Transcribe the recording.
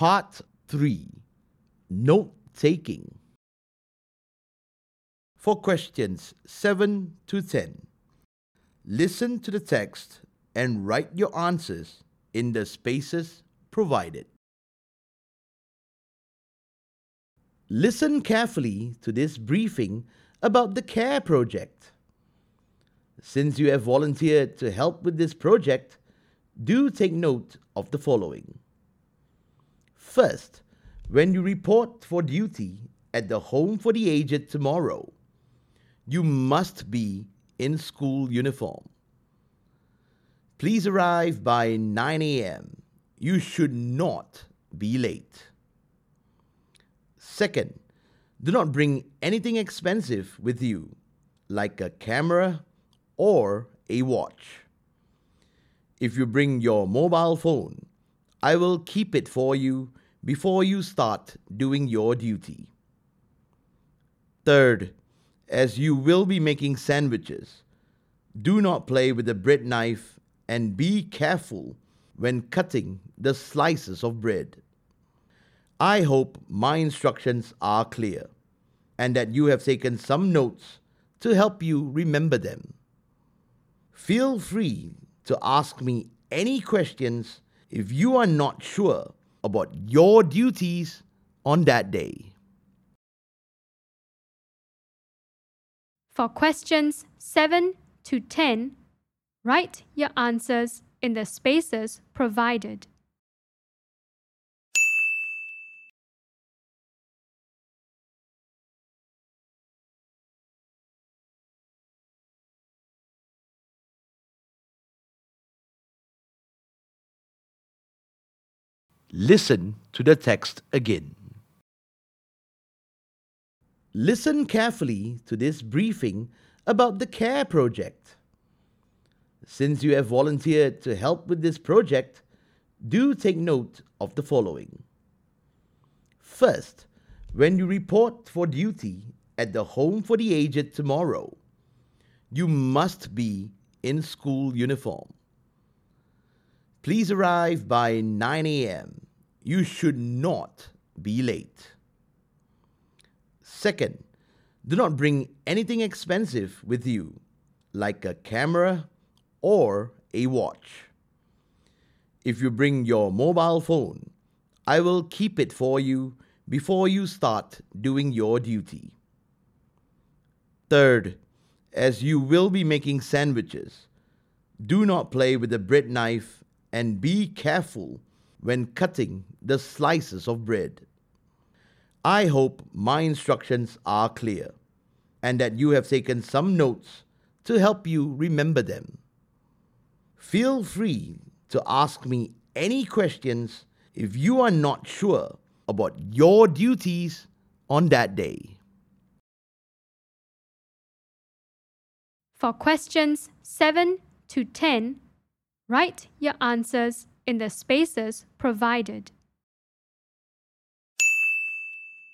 Part 3. Note Taking. For questions 7 to 10, listen to the text and write your answers in the spaces provided. Listen carefully to this briefing about the CARE project. Since you have volunteered to help with this project, do take note of the following. First, when you report for duty at the Home for the Aged tomorrow, you must be in school uniform. Please arrive by 9 a.m. You should not be late. Second, do not bring anything expensive with you, like a camera or a watch. If you bring your mobile phone, I will keep it for you before you start doing your duty. Third, as you will be making sandwiches, do not play with the bread knife and be careful when cutting the slices of bread. I hope my instructions are clear and that you have taken some notes to help you remember them. Feel free to ask me any questions if you are not sure about your duties on that day. For questions 7 to 10, write your answers in the spaces provided. Listen to the text again. Listen carefully to this briefing about the CARE project. Since you have volunteered to help with this project, do take note of the following. First, when you report for duty at the Home for the Aged tomorrow, you must be in school uniform. Please arrive by 9 a.m. You should not be late. Second, do not bring anything expensive with you, like a camera or a watch. If you bring your mobile phone, I will keep it for you before you start doing your duty. Third, as you will be making sandwiches, do not play with the bread knife and be careful when cutting the slices of bread. I hope my instructions are clear and that you have taken some notes to help you remember them. Feel free to ask me any questions if you are not sure about your duties on that day. For questions 7 to 10, write your answers in the spaces provided.